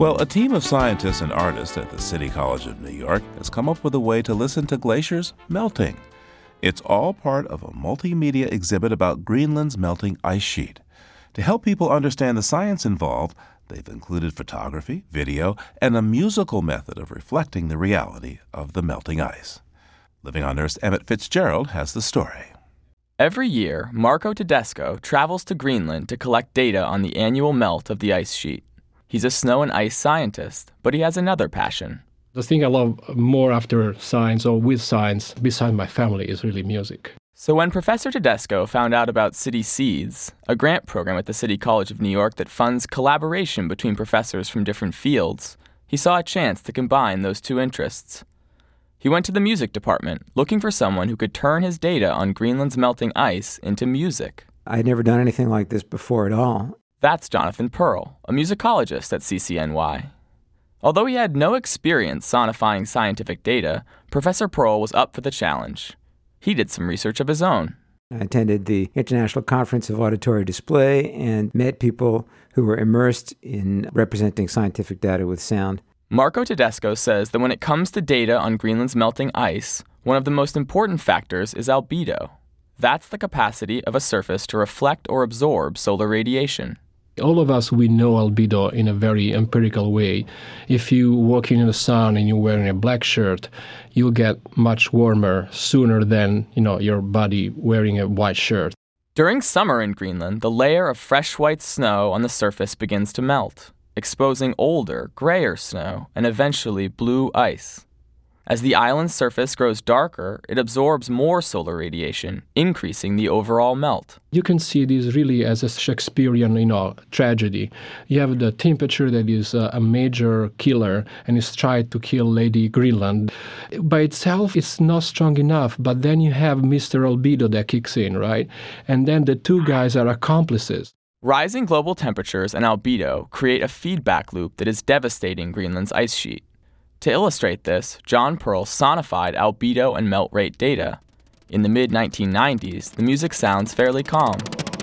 Well, a team of scientists and artists at the City College of New York has come up with a way to listen to glaciers melting. It's all part of a multimedia exhibit about Greenland's melting ice sheet. To help people understand the science involved, they've included photography, video, and a musical method of reflecting the reality of the melting ice. Living on Earth's Emmett Fitzgerald has the story. Every year, Marco Tedesco travels to Greenland to collect data on the annual melt of the ice sheet. He's a snow and ice scientist, but he has another passion. The thing I love more after science or with science, besides my family, is really music. So when Professor Tedesco found out about City Seeds, a grant program at the City College of New York that funds collaboration between professors from different fields, he saw a chance to combine those two interests. He went to the music department, looking for someone who could turn his data on Greenland's melting ice into music. I had never done anything like this before at all. That's Jonathan Pearl, a musicologist at CCNY. Although he had no experience sonifying scientific data, Professor Pearl was up for the challenge. He did some research of his own. I attended the International Conference of Auditory Display and met people who were immersed in representing scientific data with sound. Marco Tedesco says that when it comes to data on Greenland's melting ice, one of the most important factors is albedo. That's the capacity of a surface to reflect or absorb solar radiation. All of us, we know albedo in a very empirical way. If you walk in the sun and you're wearing a black shirt, you'll get much warmer sooner than, your body wearing a white shirt. During summer in Greenland, the layer of fresh white snow on the surface begins to melt, exposing older, grayer snow and eventually blue ice. As the island's surface grows darker, it absorbs more solar radiation, increasing the overall melt. You can see this really as a Shakespearean, tragedy. You have the temperature that is a major killer and is tried to kill Lady Greenland. By itself, it's not strong enough, but then you have Mr. Albedo that kicks in, right? And then the two guys are accomplices. Rising global temperatures and albedo create a feedback loop that is devastating Greenland's ice sheet. To illustrate this, John Pearl sonified albedo and melt rate data. In the mid-1990s, the music sounds fairly calm.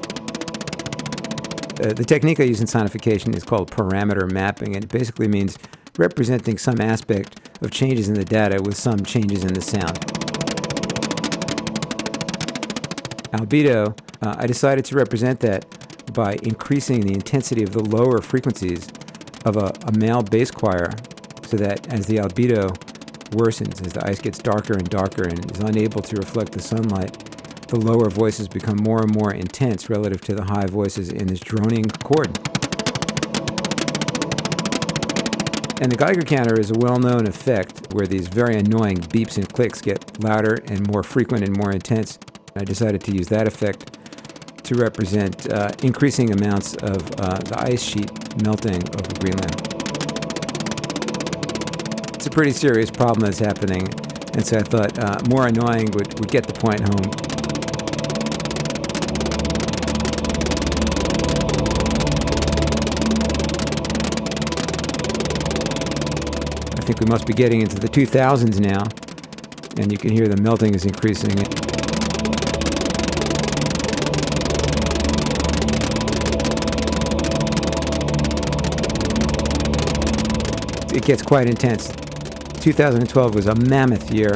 The technique I use in sonification is called parameter mapping, and it basically means representing some aspect of changes in the data with some changes in the sound. Albedo, I decided to represent that by increasing the intensity of the lower frequencies of a male bass choir, so that as the albedo worsens, as the ice gets darker and darker and is unable to reflect the sunlight, the lower voices become more and more intense relative to the high voices in this droning chord. And the Geiger counter is a well-known effect where these very annoying beeps and clicks get louder and more frequent and more intense. I decided to use that effect to represent increasing amounts of the ice sheet melting over Greenland. It's a pretty serious problem that's happening, and so I thought more annoying would get the point home. I think we must be getting into the 2000s now, and you can hear the melting is increasing. It gets quite intense. 2012 was a mammoth year.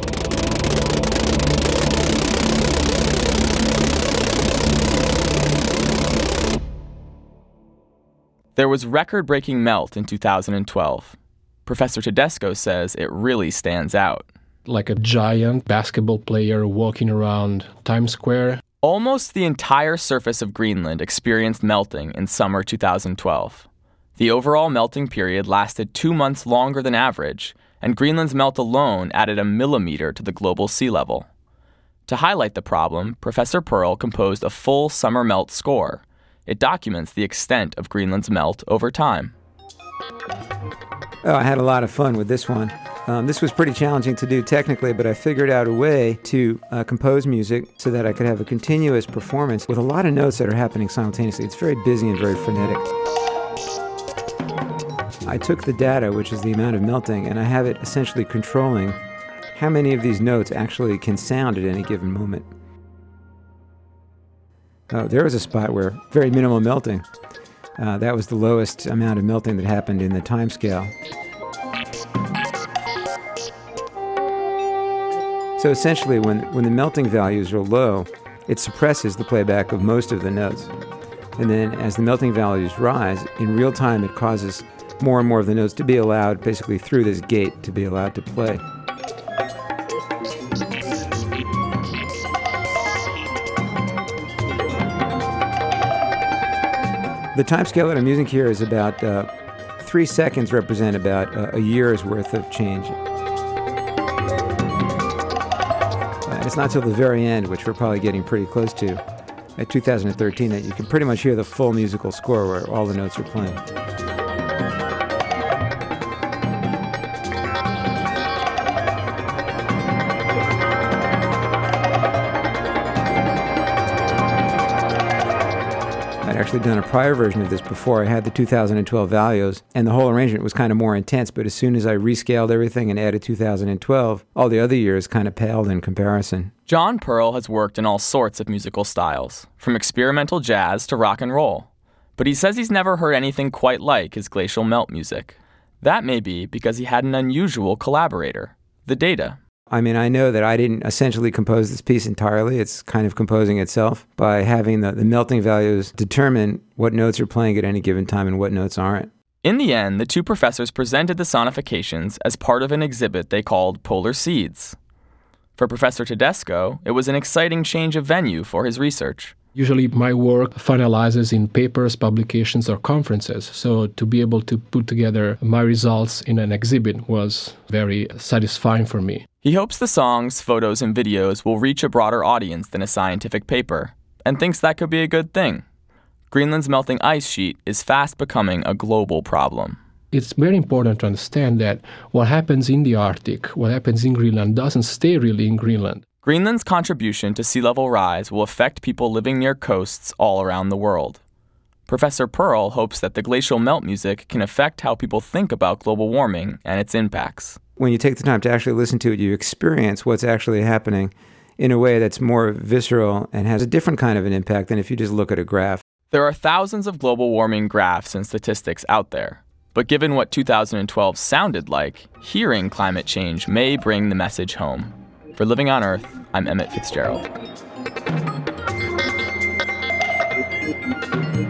There was record-breaking melt in 2012. Professor Tedesco says it really stands out. Like a giant basketball player walking around Times Square. Almost the entire surface of Greenland experienced melting in summer 2012. The overall melting period lasted 2 months longer than average, and Greenland's melt alone added a millimeter to the global sea level. To highlight the problem, Professor Pearl composed a full summer melt score. It documents the extent of Greenland's melt over time. I had a lot of fun with this one. This was pretty challenging to do technically, but I figured out a way to compose music so that I could have a continuous performance with a lot of notes that are happening simultaneously. It's very busy and very frenetic. I took the data, which is the amount of melting, and I have it essentially controlling how many of these notes actually can sound at any given moment. There was a spot where very minimal melting. That was the lowest amount of melting that happened in the time scale. So essentially, when the melting values are low, it suppresses the playback of most of the notes. And then as the melting values rise, in real time it causes more and more of the notes to be allowed, basically through this gate, to be allowed to play. The time scale that I'm using here is about 3 seconds represent about a year's worth of change. It's not till the very end, which we're probably getting pretty close to, at 2013, that you can pretty much hear the full musical score where all the notes are playing. I'd actually done a prior version of this before. I had the 2012 values, and the whole arrangement was kind of more intense, but as soon as I rescaled everything and added 2012, all the other years kind of paled in comparison. John Pearl has worked in all sorts of musical styles, from experimental jazz to rock and roll. But he says he's never heard anything quite like his Glacial Melt music. That may be because he had an unusual collaborator, the data. I mean, I know that I didn't essentially compose this piece entirely. It's kind of composing itself by having the melting values determine what notes are playing at any given time and what notes aren't. In the end, the two professors presented the sonifications as part of an exhibit they called Polar Seeds. For Professor Tedesco, it was an exciting change of venue for his research. Usually my work finalizes in papers, publications, or conferences. So to be able to put together my results in an exhibit was very satisfying for me. He hopes the songs, photos, and videos will reach a broader audience than a scientific paper, and thinks that could be a good thing. Greenland's melting ice sheet is fast becoming a global problem. It's very important to understand that what happens in the Arctic, what happens in Greenland, doesn't stay really in Greenland. Greenland's contribution to sea level rise will affect people living near coasts all around the world. Professor Pearl hopes that the glacial melt music can affect how people think about global warming and its impacts. When you take the time to actually listen to it, you experience what's actually happening in a way that's more visceral and has a different kind of an impact than if you just look at a graph. There are thousands of global warming graphs and statistics out there. But given what 2012 sounded like, hearing climate change may bring the message home. For Living on Earth, I'm Emmett Fitzgerald.